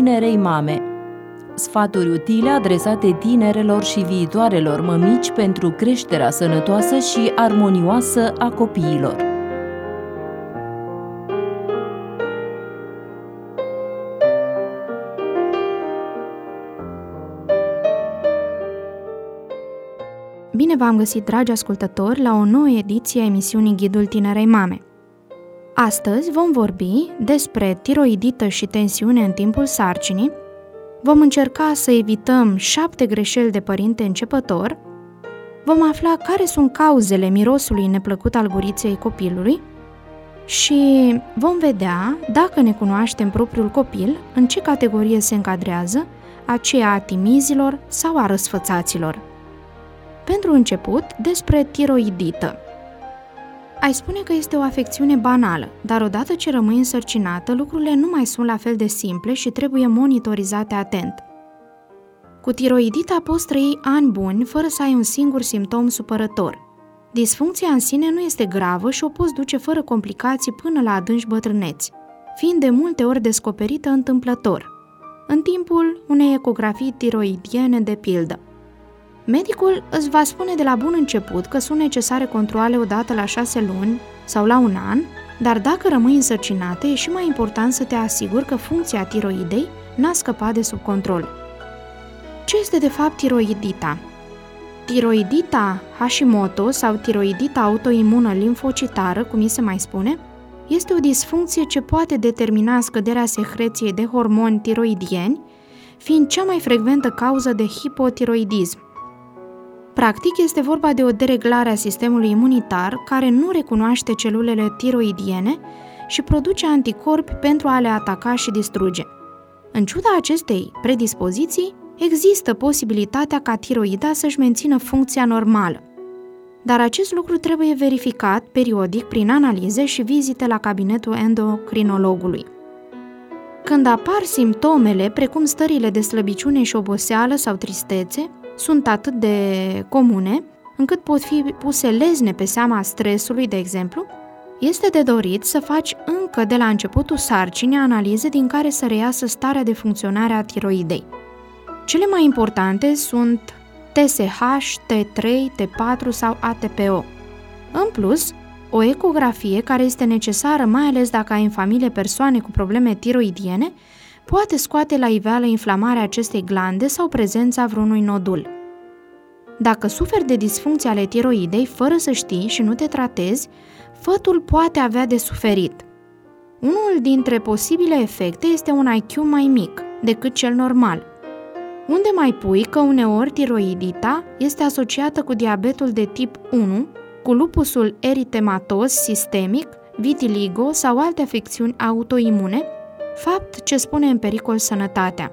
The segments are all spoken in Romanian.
tinerei mame. Sfaturi utile adresate tinerelor și viitoarelor mămici pentru creșterea sănătoasă și armonioasă a copiilor. Bine v-am găsit, dragi ascultători, la o nouă ediție a emisiunii Ghidul Tinerei Mame. Astăzi vom vorbi despre tiroidită și tensiune în timpul sarcinii, vom încerca să evităm 7 greșeli de părinte începător, vom afla care sunt cauzele mirosului neplăcut al guriței copilului și vom vedea, dacă ne cunoaștem propriul copil, în ce categorie se încadrează, aceea a timizilor sau a răsfățaților. Pentru început, despre tiroidită. Ai spune că este o afecțiune banală, dar odată ce rămâi însărcinată, lucrurile nu mai sunt la fel de simple și trebuie monitorizate atent. Cu tiroidita poți trăi ani buni fără să ai un singur simptom supărător. Disfuncția în sine nu este gravă și o poți duce fără complicații până la adânci bătrâneți, fiind de multe ori descoperită întâmplător, în timpul unei ecografii tiroidiene de pildă. Medicul îți va spune de la bun început că sunt necesare controale odată la 6 luni sau la un an, dar dacă rămâi însărcinată, e și mai important să te asiguri că funcția tiroidei n-a scăpat de sub control. Ce este de fapt tiroidita? Tiroidita Hashimoto sau tiroidita autoimună limfocitară, cum îi se mai spune, este o disfuncție ce poate determina scăderea secreției de hormoni tiroidieni, fiind cea mai frecventă cauză de hipotiroidism. Practic, este vorba de o dereglare a sistemului imunitar care nu recunoaște celulele tiroidiene și produce anticorpi pentru a le ataca și distruge. În ciuda acestei predispoziții, există posibilitatea ca tiroida să-și mențină funcția normală. Dar acest lucru trebuie verificat periodic prin analize și vizite la cabinetul endocrinologului. Când apar simptomele, precum stările de slăbiciune și oboseală sau tristețe, sunt atât de comune, încât pot fi puse lezne pe seama stresului, de exemplu, este de dorit să faci încă de la începutul sarcinii analize din care să reiasă starea de funcționare a tiroidei. Cele mai importante sunt TSH, T3, T4 sau ATPO. În plus, o ecografie, care este necesară mai ales dacă ai în familie persoane cu probleme tiroidiene, poate scoate la iveală inflamarea acestei glande sau prezența vreunui nodul. Dacă suferi de disfuncții ale tiroidei fără să știi și nu te tratezi, fătul poate avea de suferit. Unul dintre posibile efecte este un IQ mai mic decât cel normal. Unde mai pui că uneori tiroidita este asociată cu diabetul de tip 1, cu lupusul eritematos sistemic, vitiligo sau alte afecțiuni autoimune, fapt ce spune în pericol sănătatea.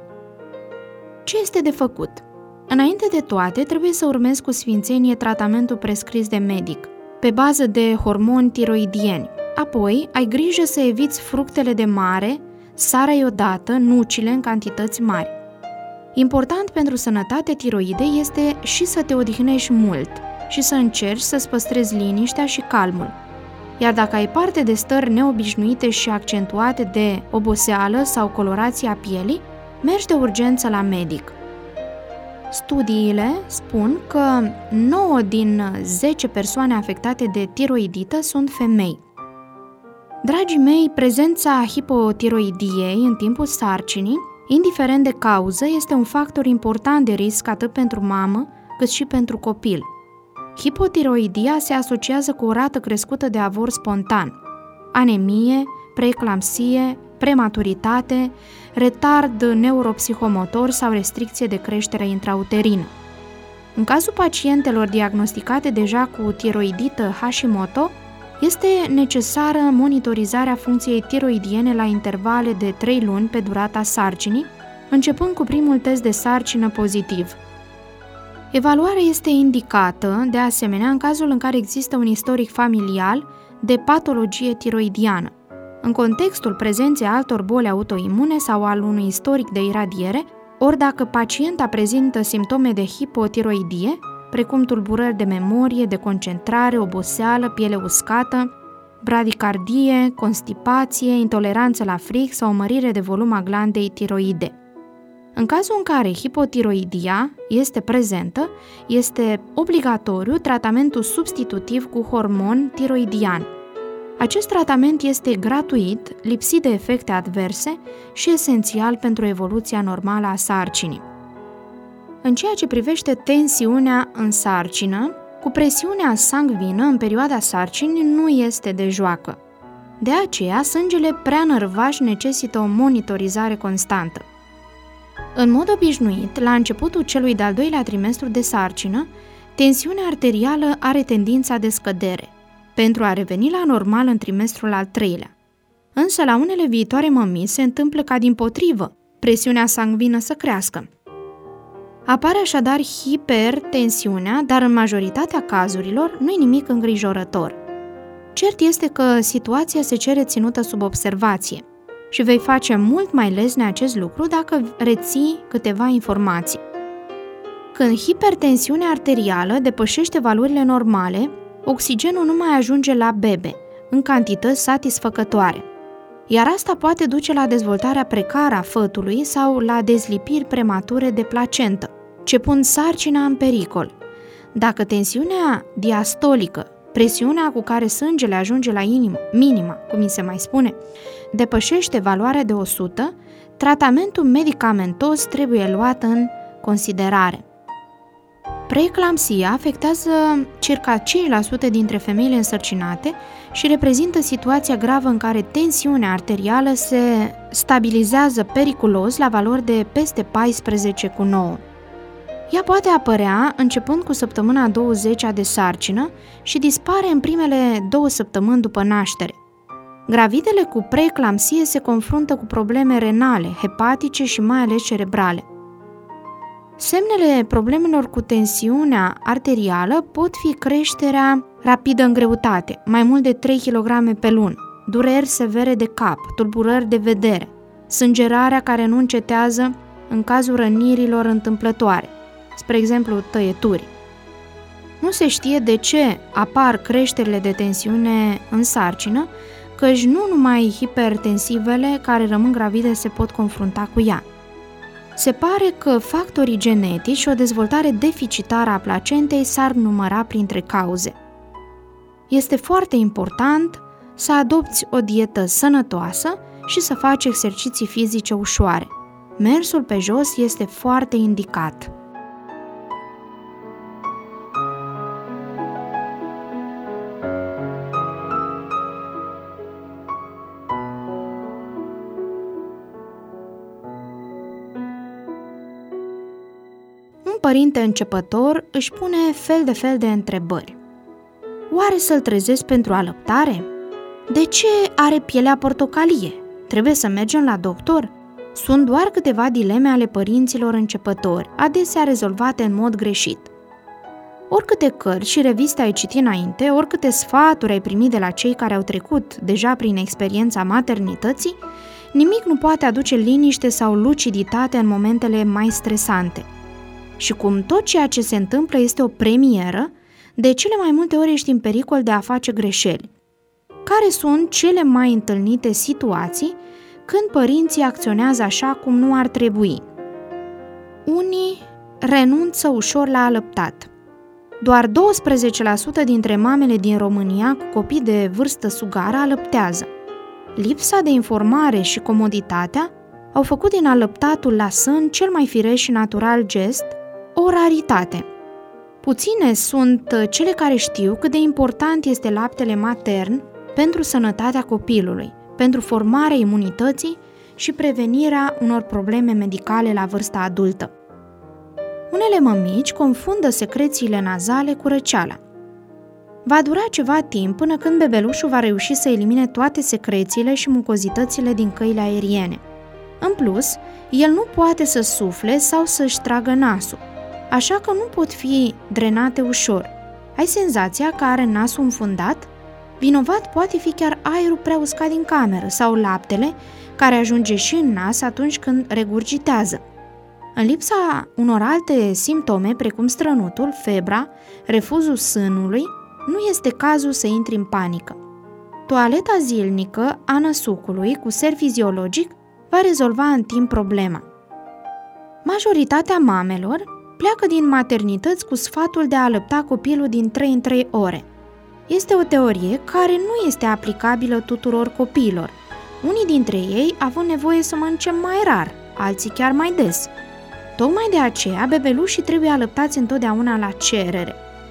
Ce este de făcut? Înainte de toate, trebuie să urmezi cu sfințenie tratamentul prescris de medic, pe bază de hormoni tiroidieni. Apoi, ai grijă să eviți fructele de mare, sarea iodată, nucile în cantități mari. Important pentru sănătatea tiroidei este și să te odihnești mult și să încerci să-ți păstrezi liniștea și calmul. Iar dacă ai parte de stări neobișnuite și accentuate de oboseală sau colorație a pielii, mergi de urgență la medic. Studiile spun că 9 din 10 persoane afectate de tiroidită sunt femei. Dragii mei, prezența hipotiroidiei în timpul sarcinii, indiferent de cauză, este un factor important de risc atât pentru mamă cât și pentru copil. Hipotiroidia se asociază cu o rată crescută de avort spontan, anemie, preeclampsie, prematuritate, retard neuropsihomotor sau restricție de creștere intrauterină. În cazul pacientelor diagnosticate deja cu tiroidită Hashimoto, este necesară monitorizarea funcției tiroidiene la intervale de 3 luni pe durata sarcinii, începând cu primul test de sarcină pozitiv. Evaluarea este indicată, de asemenea, în cazul în care există un istoric familial de patologie tiroidiană, în contextul prezenței altor boli autoimune sau al unui istoric de iradiere, ori dacă pacienta prezintă simptome de hipotiroidie, precum tulburări de memorie, de concentrare, oboseală, piele uscată, bradicardie, constipație, intoleranță la frig sau o mărire de volum a glandei tiroide. În cazul în care hipotiroidia este prezentă, este obligatoriu tratamentul substitutiv cu hormon tiroidian. Acest tratament este gratuit, lipsit de efecte adverse și esențial pentru evoluția normală a sarcinii. În ceea ce privește tensiunea în sarcină, cu presiunea sanguină în perioada sarcinii nu este de joacă. De aceea, sângele prea nărvaș necesită o monitorizare constantă. În mod obișnuit, la începutul celui de-al doilea trimestru de sarcină, tensiunea arterială are tendința de scădere, pentru a reveni la normal în trimestrul al treilea. Însă, la unele viitoare mămici se întâmplă ca dimpotrivă, presiunea sanguină să crească. Apare așadar hipertensiunea, dar în majoritatea cazurilor nu-i nimic îngrijorător. Cert este că situația se cere ținută sub observație și vei face mult mai lesne acest lucru dacă reții câteva informații. Când hipertensiunea arterială depășește valorile normale, oxigenul nu mai ajunge la bebe, în cantități satisfăcătoare, iar asta poate duce la dezvoltarea precară a fătului sau la dezlipiri premature de placentă, ce pun sarcina în pericol. Dacă tensiunea diastolică, presiunea cu care sângele ajunge la inimă, minima, cum mi se mai spune, depășește valoarea de 100, tratamentul medicamentos trebuie luat în considerare. Preeclampsia afectează circa 5% dintre femeile însărcinate și reprezintă situația gravă în care tensiunea arterială se stabilizează periculos la valori de peste 14/9. Ea poate apărea începând cu săptămâna 20-a de sarcină și dispare în primele 2 săptămâni după naștere. Gravidele cu preeclampsie se confruntă cu probleme renale, hepatice și mai ales cerebrale. Semnele problemelor cu tensiunea arterială pot fi creșterea rapidă în greutate, mai mult de 3 kg pe lună, dureri severe de cap, tulburări de vedere, sângerarea care nu încetează în cazul rănirilor întâmplătoare, spre exemplu tăieturi. Nu se știe de ce apar creșterile de tensiune în sarcină, căci nu numai hipertensivele care rămân gravide se pot confrunta cu ea. Se pare că factorii genetici și o dezvoltare deficitară a placentei s-ar număra printre cauze. Este foarte important să adopți o dietă sănătoasă și să faci exerciții fizice ușoare. Mersul pe jos este foarte indicat. Un părinte începător își pune fel de fel de întrebări. Oare să-l trezesc pentru alăptare? De ce are pielea portocalie? Trebuie să mergem la doctor? Sunt doar câteva dileme ale părinților începători, adesea rezolvate în mod greșit. Oricâte cărți și reviste ai citit înainte, oricâte sfaturi ai primit de la cei care au trecut deja prin experiența maternității, nimic nu poate aduce liniște sau luciditate în momentele mai stresante. Și cum tot ceea ce se întâmplă este o premieră, de cele mai multe ori ești în pericol de a face greșeli. Care sunt cele mai întâlnite situații când părinții acționează așa cum nu ar trebui? Unii renunță ușor la alăptat. Doar 12% dintre mamele din România cu copii de vârstă sugară alăptează. Lipsa de informare și comoditatea au făcut din alăptatul la sân cel mai firesc și natural gest, o raritate. Puține sunt cele care știu cât de important este laptele matern pentru sănătatea copilului, pentru formarea imunității și prevenirea unor probleme medicale la vârsta adultă. Unele mămici confundă secrețiile nazale cu răceala. Va dura ceva timp până când bebelușul va reuși să elimine toate secrețiile și mucozitățile din căile aeriene. În plus, el nu poate să sufle sau să-și tragă nasul, așa că nu pot fi drenate ușor. Ai senzația că are nasul înfundat? Vinovat poate fi chiar aerul prea uscat din cameră sau laptele care ajunge și în nas atunci când regurgitează. În lipsa unor alte simptome, precum strănutul, febra, refuzul sânului, nu este cazul să intri în panică. Toaleta zilnică a năsucului cu ser fiziologic va rezolva în timp problema. Majoritatea mamelor pleacă din maternități cu sfatul de a alăpta copilul din 3 în 3 ore. Este o teorie care nu este aplicabilă tuturor copiilor, unii dintre ei având nevoie să mănânce mai rar, alții chiar mai des. Tocmai de aceea, bebelușii trebuie alăptați întotdeauna la cerere.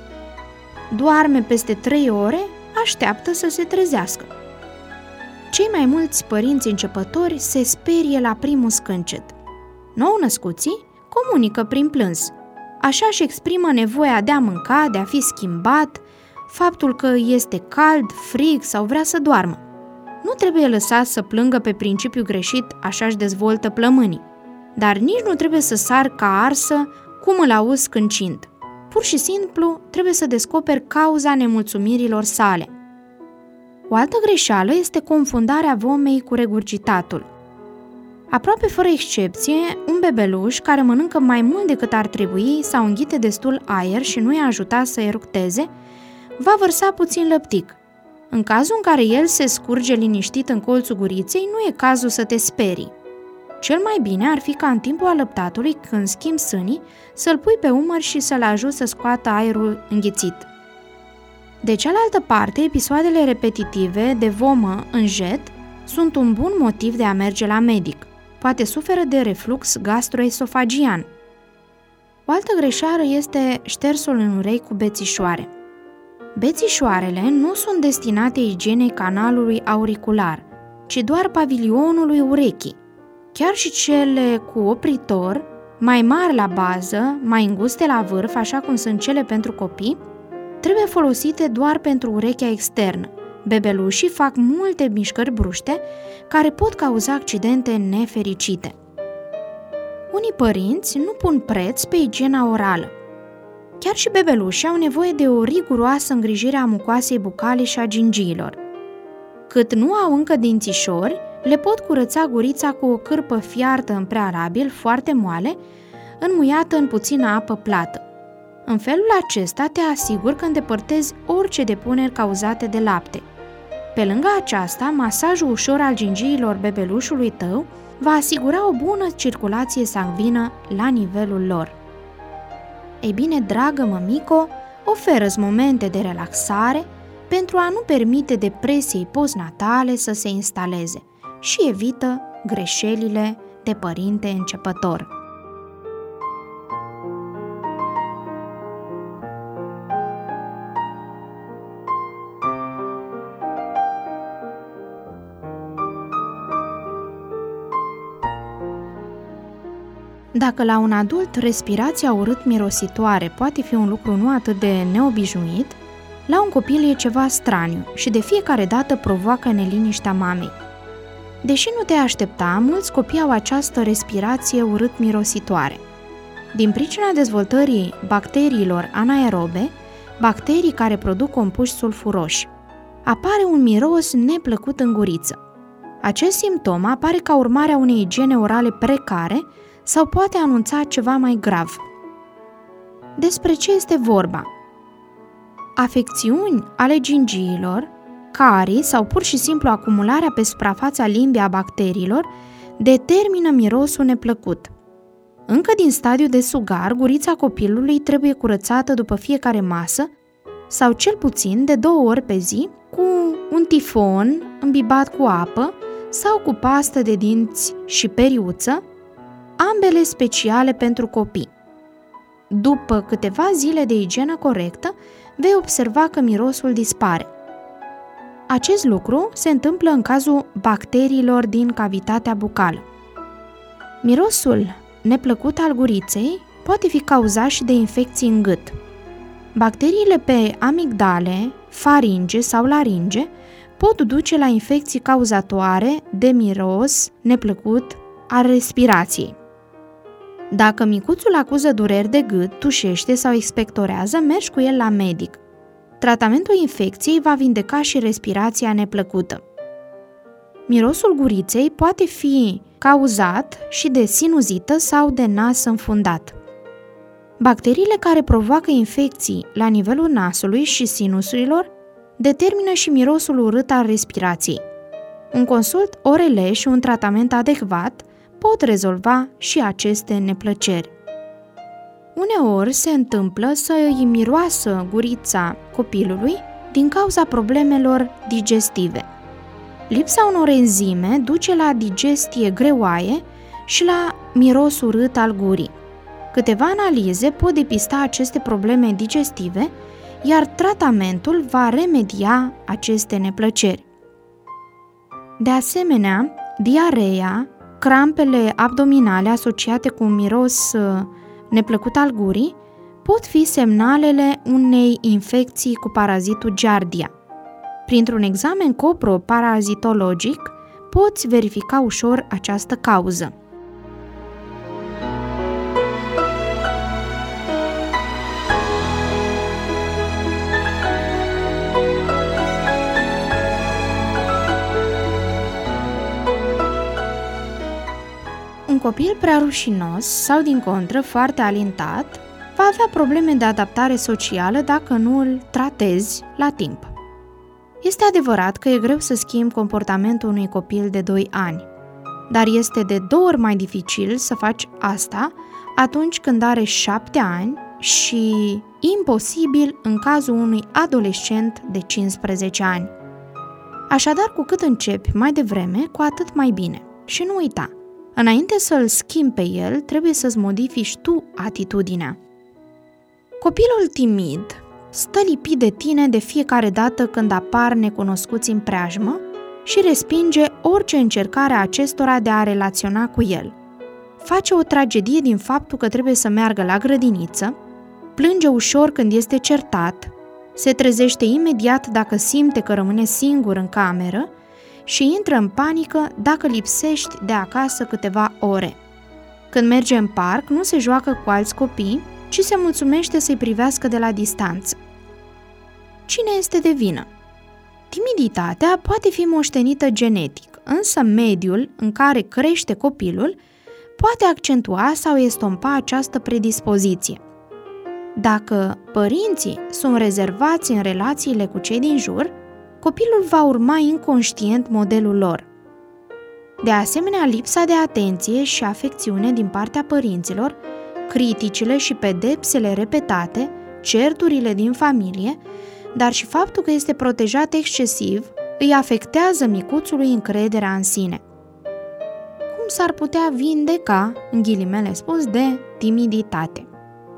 Doarme peste 3 ore, așteaptă să se trezească. Cei mai mulți părinți începători se sperie la primul scâncet. Nou-născuții comunică prin plâns. Așa își exprimă nevoia de a mânca, de a fi schimbat, faptul că este cald, frig sau vrea să doarmă. Nu trebuie lăsat să plângă pe principiu greșit, așa își dezvoltă plămânii. Dar nici nu trebuie să sar ca arsă cum îl auzi scâncind. Pur și simplu trebuie să descoperi cauza nemulțumirilor sale. O altă greșeală este confundarea vomei cu regurgitatul. Aproape fără excepție, un bebeluș care mănâncă mai mult decât ar trebui sau înghite destul aer și nu i-a ajutat să eructeze, va vărsa puțin lăptic. În cazul în care el se scurge liniștit în colțul guriței, nu e cazul să te sperii. Cel mai bine ar fi ca în timpul alăptatului, când schimbi sânii, să-l pui pe umăr și să-l ajuți să scoată aerul înghițit. De cealaltă parte, episoadele repetitive de vomă în jet sunt un bun motiv de a merge la medic. Poate suferă de reflux gastroesofagian. O altă greșeală este ștersul în urechi cu bețișoare. Bețișoarele nu sunt destinate igienei canalului auricular, ci doar pavilionului urechii. Chiar și cele cu opritor, mai mari la bază, mai înguste la vârf, așa cum sunt cele pentru copii, trebuie folosite doar pentru urechea externă. Bebelușii fac multe mișcări bruște care pot cauza accidente nefericite. Unii părinți nu pun preț pe igiena orală. Chiar și bebelușii au nevoie de o riguroasă îngrijire a mucoasei bucale și a gingiilor. Cât nu au încă dințișori, le pot curăța gurița cu o cârpă fiartă în prealabil, foarte moale, înmuiată în puțină apă plată. În felul acesta te asiguri că îndepărtezi orice depuneri cauzate de lapte. Pe lângă aceasta, masajul ușor al gingiilor bebelușului tău va asigura o bună circulație sanguină la nivelul lor. Ei bine, dragă mămico, oferă-ți momente de relaxare pentru a nu permite depresiei postnatale să se instaleze și evită greșelile de părinte începător. Dacă la un adult respirația urât-mirositoare poate fi un lucru nu atât de neobișnuit, la un copil e ceva straniu și de fiecare dată provoacă neliniștea mamei. Deși nu te aștepta, mulți copii au această respirație urât-mirositoare. Din pricina dezvoltării bacteriilor anaerobe, bacterii care produc compuși sulfuroși, apare un miros neplăcut în guriță. Acest simptom apare ca urmare a unei igiene orale precare sau poate anunța ceva mai grav. Despre ce este vorba? Afecțiuni ale gingiilor, carii sau pur și simplu acumularea pe suprafața limbii a bacteriilor determină mirosul neplăcut. Încă din stadiul de sugar, gurița copilului trebuie curățată după fiecare masă sau cel puțin de 2 ori pe zi cu un tifon îmbibat cu apă sau cu pastă de dinți și periuță, ambele speciale pentru copii. După câteva zile de igienă corectă, vei observa că mirosul dispare. Acest lucru se întâmplă în cazul bacteriilor din cavitatea bucală. Mirosul neplăcut al guriței poate fi cauzat și de infecții în gât. Bacteriile pe amigdale, faringe sau laringe pot duce la infecții cauzatoare de miros neplăcut al respirației. Dacă micuțul acuză dureri de gât, tușește sau expectorează, mergi cu el la medic. Tratamentul infecției va vindeca și respirația neplăcută. Mirosul guriței poate fi cauzat și de sinuzită sau de nas înfundat. Bacteriile care provoacă infecții la nivelul nasului și sinusurilor determină și mirosul urât al respirației. Un consult ORL și un tratament adecvat pot rezolva și aceste neplăceri. Uneori se întâmplă să îi miroasă gurița copilului din cauza problemelor digestive. Lipsa unor enzime duce la digestie greoaie și la miros urât al gurii. Câteva analize pot depista aceste probleme digestive, iar tratamentul va remedia aceste neplăceri. De asemenea, diareea, crampele abdominale asociate cu un miros neplăcut al gurii pot fi semnalele unei infecții cu parazitul Giardia. Printr-un examen coproparazitologic poți verifica ușor această cauză. Un copil prea rușinos sau, din contră, foarte alintat va avea probleme de adaptare socială dacă nu îl tratezi la timp. Este adevărat că e greu să schimbi comportamentul unui copil de 2 ani, dar este de 2 ori mai dificil să faci asta atunci când are 7 ani și imposibil în cazul unui adolescent de 15 ani. Așadar, cu cât începi mai devreme, cu atât mai bine. Și nu uita, înainte să-l schimbi pe el, trebuie să-ți modifici tu atitudinea. Copilul timid stă lipit de tine de fiecare dată când apar necunoscuți în preajmă și respinge orice încercare a acestora de a relaționa cu el. Face o tragedie din faptul că trebuie să meargă la grădiniță, plânge ușor când este certat, se trezește imediat dacă simte că rămâne singur în cameră și intră în panică dacă lipsești de acasă câteva ore. Când merge în parc, nu se joacă cu alți copii, ci se mulțumește să-i privească de la distanță. Cine este de vină? Timiditatea poate fi moștenită genetic, însă mediul în care crește copilul poate accentua sau estompa această predispoziție. Dacă părinții sunt rezervați în relațiile cu cei din jur, copilul va urma inconștient modelul lor. De asemenea, lipsa de atenție și afecțiune din partea părinților, criticile și pedepsele repetate, certurile din familie, dar și faptul că este protejat excesiv, îi afectează micuțului încrederea în sine. Cum s-ar putea vindeca, în ghilimele spus, de timiditate?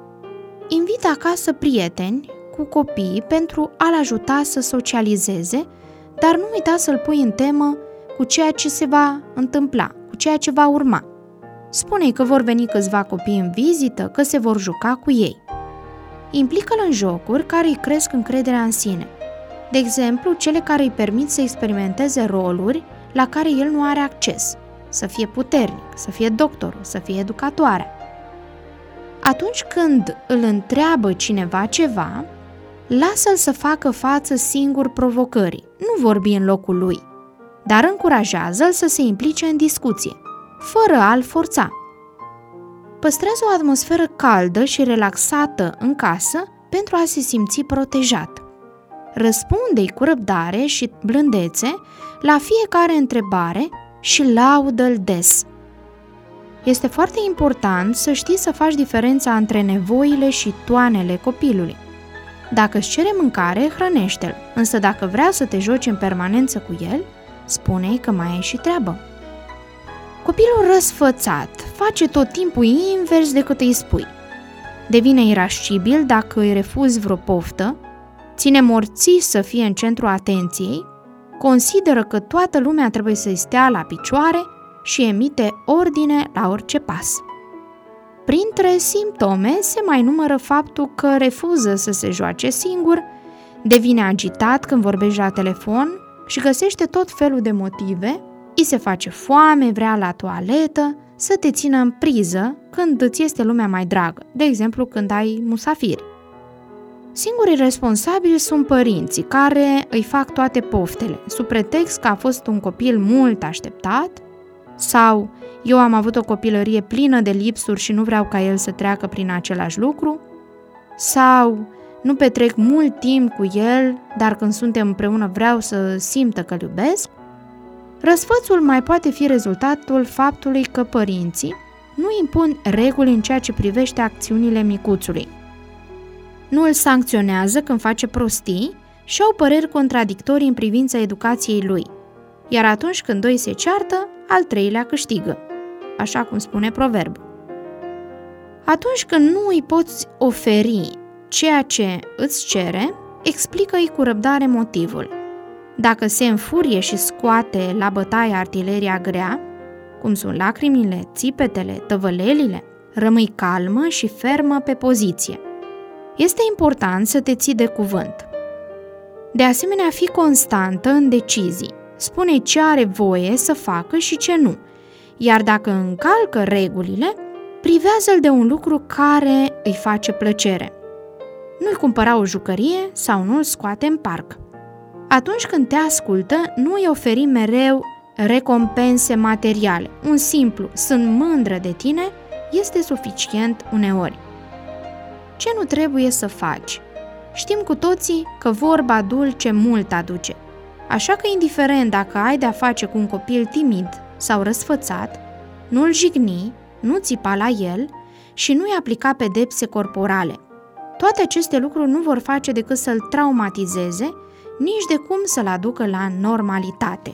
Invită acasă prieteni cu copii pentru a-l ajuta să socializeze, dar nu uita să-l pui în temă cu ceea ce se va întâmpla, cu ceea ce va urma. Spune-i că vor veni câțiva copii în vizită, că se vor juca cu ei. Implică-l în jocuri care îi cresc încrederea în sine. De exemplu, cele care îi permit să experimenteze roluri la care el nu are acces. Să fie puternic, să fie doctorul, să fie educatoarea. Atunci când îl întreabă cineva ceva, lasă-l să facă față singur provocării, nu vorbi în locul lui, dar încurajează-l să se implice în discuție, fără a-l forța. Păstrează o atmosferă caldă și relaxată în casă pentru a se simți protejat. Răspunde-i cu răbdare și blândețe la fiecare întrebare și laudă-l des. Este foarte important să știi să faci diferența între nevoile și toanele copilului. Dacă îți cere mâncare, hrănește-l, însă dacă vrea să te joci în permanență cu el, spune-i că mai ai și treabă. Copilul răsfățat face tot timpul invers decât îi spui. Devine irascibil dacă îi refuzi vreo poftă, ține morții să fie în centrul atenției, consideră că toată lumea trebuie să-i stea la picioare și emite ordine la orice pas. Printre simptome se mai numără faptul că refuză să se joace singur, devine agitat când vorbești la telefon și găsește tot felul de motive, îi se face foame, vrea la toaletă, să te țină în priză când îți este lumea mai dragă, de exemplu când ai musafiri. Singurii responsabili sunt părinții, care îi fac toate poftele, sub pretext că a fost un copil mult așteptat, sau eu am avut o copilărie plină de lipsuri și nu vreau ca el să treacă prin același lucru, sau nu petrec mult timp cu el, dar când suntem împreună vreau să simtă că îl iubesc. Răsfățul mai poate fi rezultatul faptului că părinții nu impun reguli în ceea ce privește acțiunile micuțului. Nu îl sancționează când face prostii și au păreri contradictorii în privința educației lui, iar atunci când doi se ceartă, al treilea câștigă, așa cum spune proverbul. Atunci când nu îi poți oferi ceea ce îți cere, explică-i cu răbdare motivul. Dacă se înfurie și scoate la bătaie artileria grea, cum sunt lacrimile, țipetele, tăvălelile, rămâi calmă și fermă pe poziție. Este important să te ții de cuvânt. De asemenea, fii constantă în decizii. Spune ce are voie să facă și ce nu, iar dacă încalcă regulile, privează-l de un lucru care îi face plăcere. Nu-i cumpăra o jucărie sau nu-l scoate în parc. Atunci când te ascultă, nu îi oferi mereu recompense materiale. Un simplu "sunt mândră de tine" este suficient uneori. Ce nu trebuie să faci? Știm cu toții că vorba dulce mult aduce. Așa că, indiferent dacă ai de-a face cu un copil timid sau răsfățat, nu-l jigni, nu țipa la el și nu-i aplica pedepse corporale. Toate aceste lucruri nu vor face decât să-l traumatizeze, nici de cum să-l aducă la normalitate.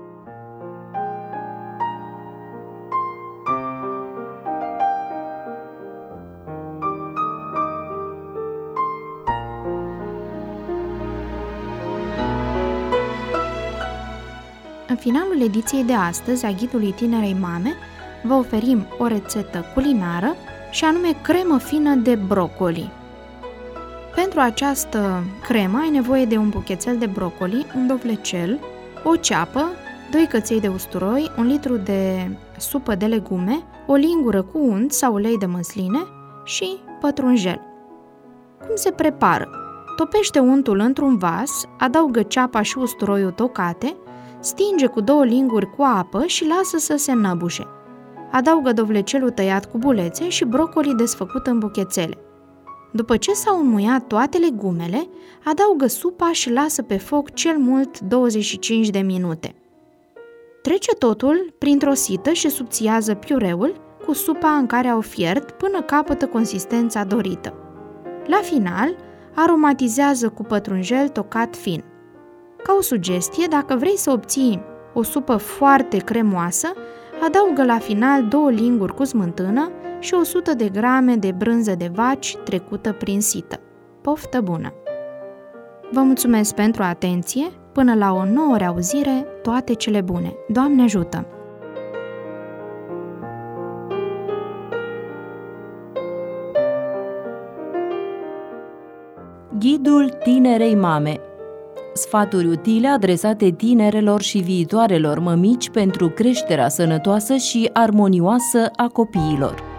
În finalul ediției de astăzi a Ghidului Tinerei Mame vă oferim o rețetă culinară și anume cremă fină de brocoli. Pentru această cremă ai nevoie de un buchețel de brocoli, un dovlecel, o ceapă, 2 căței de usturoi, 1 litru de supă de legume, o lingură cu unt sau ulei de măsline și pătrunjel. Cum se prepară? Topește untul într-un vas, adaugă ceapa și usturoiul tocate, stinge cu 2 linguri cu apă și lasă să se înăbușe. Adaugă dovlecelul tăiat cu bulețe și brocolii desfăcut în buchețele. După ce s-au înmuiat toate legumele, adaugă supa și lasă pe foc cel mult 25 de minute. Trece totul printr-o sită și subțiază piureul cu supa în care au fiert până capătă consistența dorită. La final, aromatizează cu pătrunjel tocat fin. Ca o sugestie, dacă vrei să obții o supă foarte cremoasă, adaugă la final 2 linguri cu smântână și 100 de grame de brânză de vaci trecută prin sită. Poftă bună! Vă mulțumesc pentru atenție, până la o nouă reauzire, toate cele bune! Doamne ajută! Ghidul Tinerei Mame. Sfaturi utile adresate tinerelor și viitoarelor mămici pentru creșterea sănătoasă și armonioasă a copiilor.